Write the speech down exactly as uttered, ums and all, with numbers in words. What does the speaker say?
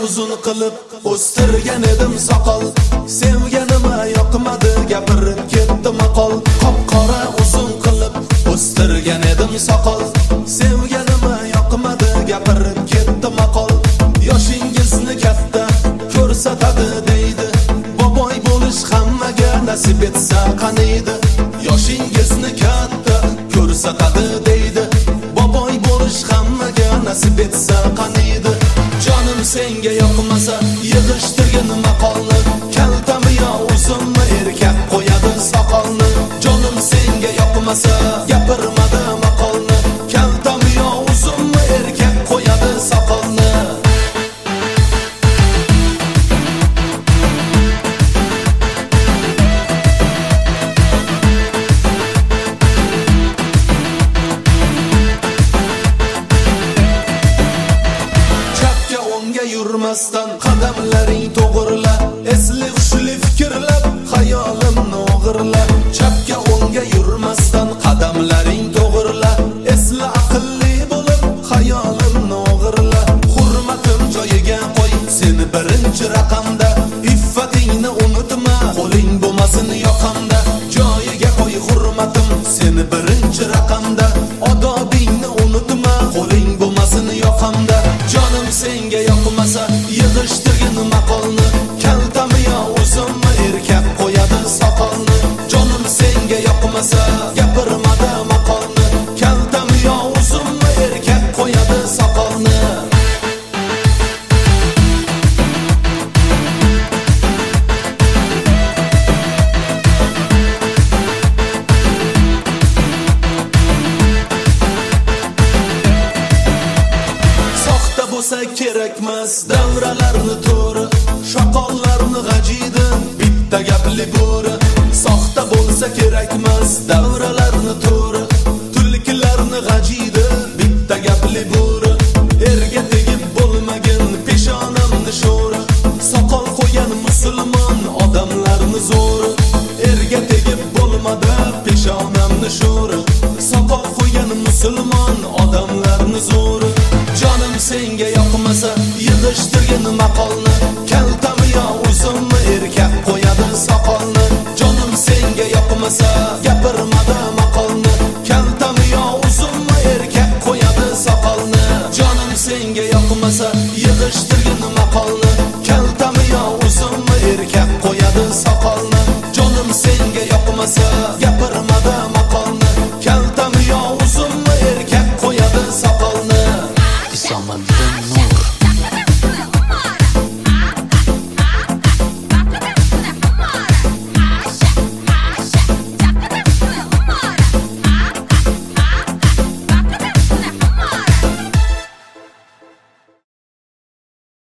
uzun qilib o'stirgan edim soqol. Sevganima yoqmadi, gapirib ketdi maqol. Qop-qora uzun qilib o'stirgan edim soqol. Sevganima yoqmadi, gapirib ketdi maqol. Yoshingizni katta ko'rsatadi deydi, boboy bo'lish hammaga nasib etsa qaniydi. Yoshingizni katta ko'rsatadi deydi, boboy bo'lish hammaga nasib etsa qaniydi. Jonim senga yoqmasa yig'ishtirgin maqolni, kaltami yo uzunmi erkak qo'yadi soqolni. Jonim senga yoqmasa gapirmadi maqolni, kaltami yo uzunmi erkak qo'yadi soqolni. Yurmasdan qadamlaring to'g'rila, esli hushli fikrlab xayolimni o'g'irla. Chapga o'ngga yurmasdan qadamlaring to'g'rila, esli aqlli bo'lib xayolimni o'g'irla. Hurmatim joyiga qo'y seni birinchi raqamda, iffatingni unutma qo'ling bo'lmasin yoqamda. Joyiga qo'y hurmatim seni birinchi raqamda, odobingni unutma qo'ling bo'lmasin yoqamda. Jonim senga yoqmasa yig'ishtirgin maqolni, kaltami yo uzunmi erkak qo'yadi soqolni. Jonim senga yoqmasa gapirmadi maqolni, kaltami yo uzunmi erkak qo'yadi soqolni. Kerakmas davralarni to'ri, shoqollarni g'ajiydi bitta gapli bo'ri. Soxta bo'lsa kerakmas davralarni to'ri, tulkilarni g'ajiydi bitta gapli bo'ri. Erga tegib bo'lmagin peshonamni sho'ri, soqol qo'ygan musulmon odamlarni zo'ri. Erga tegib bo'lmadi peshonamni sho'ri, soqol qo'ygan musulmon odamlarni zo'ri. Jonim senga yoqmasa yig'ishtirgin maqolni, kaltami yo uzunmi erkak qo'yadi soqolni. Jonim senga yoqmasa gapirmadi maqolni, kaltami yo uzunmi erkak qo'yadi soqolni. Jonim senga yoqmasa yig'ishtirgin maqolni, kaltami yo uzunmi erkak qo'yadi soqolni. Jonim senga yoqmasa gapirmadi